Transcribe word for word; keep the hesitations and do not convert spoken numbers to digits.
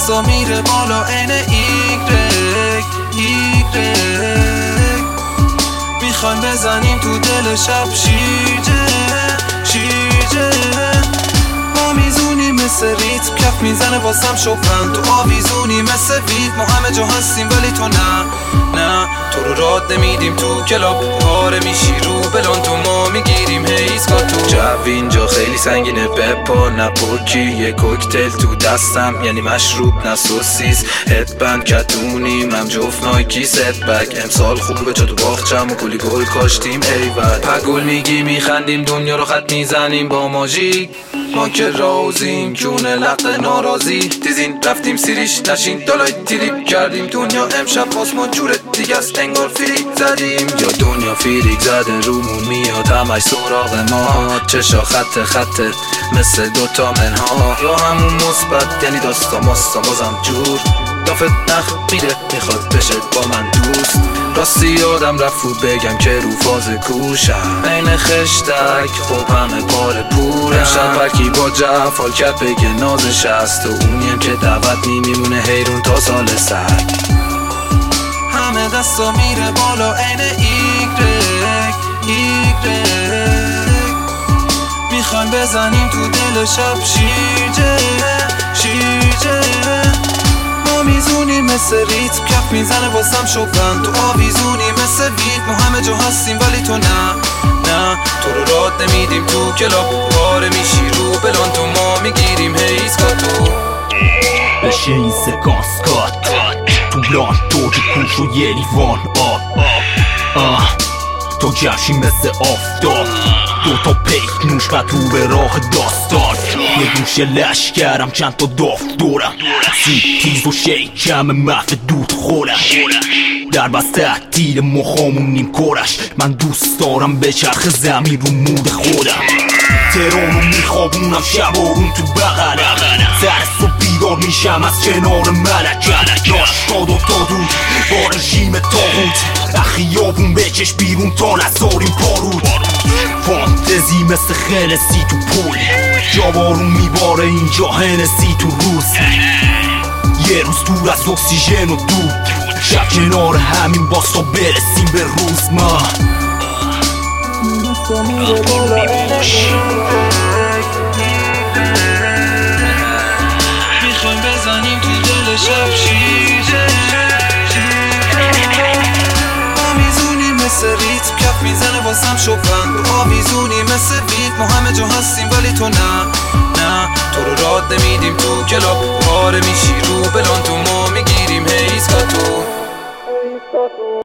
دستا میره بالا عین ایگرگ ایگرگ. میخوایم بزنیم تو دل شب شیرجه شیرجه. ما میزونیم مثل ریتم کف میزنه واسم شپن. تو آویزونی مثل وید ما همه جا هستیم ولی تو نه نه. تو رو راد نمیدیم تو کلاب پاره میشی رو بلان تو ما میگیریم هیزگاه تو. جو اینجا خیلی سنگینه بپا نه پوکی یه کوکتل تو دستم یعنی مشروب نه سوسیس. هدبند کتونیم هم جفت نایکی ست بگ. امسال خوبه چا تو باغچم و کلی گل کاشتیم ایول. پگل میگی میخندیم دنیا رو خط میزنیم با ماژیک. ما که رازیم جون لق ناراضی تیزین رفتیم سیریش نشین دالای تریپ کردیم. دنیا امشب آسمان جور دیگه است انگار فریک زدیم. یا دنیا فریک زده رومون میاد همش سراغ ما. چشا خط خطه مثل دوتا منها. یا همون مثبت یعنی داستا ماستا بازم جور. دافت نخ میده میخواد بشه با من دوست. راستی یادم رفت رو بگم که رو فاز کوشم این خشتک خب همه پاره پورم. امشب برکی با جفال کرد بگه نازش هست و اونیم که دعوت میمیمونه حیرون تا سال سگ. همه دستا میره بالا عین ایگرگ ایگرگ. میخوایم بزنیم تو دل شب شیرجه شیرجه. ما میزونیم مثل ریتم کف میزنه واسم شپن. تو آویزونی مثل وید ما همه jå هستیم ولی تو نه نه. تو رو راد نمیدیم تو کلاب پاره میشی رو بلان تو ما میگیریم هیزگاه تو. بشه این سکانس کات تو بلان تو که کوش و یه لیوان آب آه. تو جمشی مثل آفتاب دو تا پیک نوش و تو به راه داستان. یه گوشه لشکرم چند تا دافت دورم. سی تیز و شیکم محف دود خورم. در بسته تیر مخامون نیم کارش. من دوست دارم به چرخ زمین رو مود خودم. تهرانو میخوابونم شب آروم تو بغلم. سر صبح بیدار میشم از کنار ملکت. ناشتاد و تا دود با رژیم تاغوت. اخیابون بکش بیرون تا نزاریم پارود. فانتزی مثل خلسی تو پول. جا بارون میباره اینجا هنسی تو روز. یه روز دور از اکسیژن و دود. شب کنار همین باستا برسیم به روز. ما میخوایم بزنیم تو دل شب شیرجه. آویزونی مثل ریتم کف میزنه واسم شپن. تو آویزونی مثل وید ما همه جا هستیم ولی تو نه نه. تو رو راد نمیدیم تو کلاب پاره میشی رو بلان تو ما میگیریم هیزگاه تو.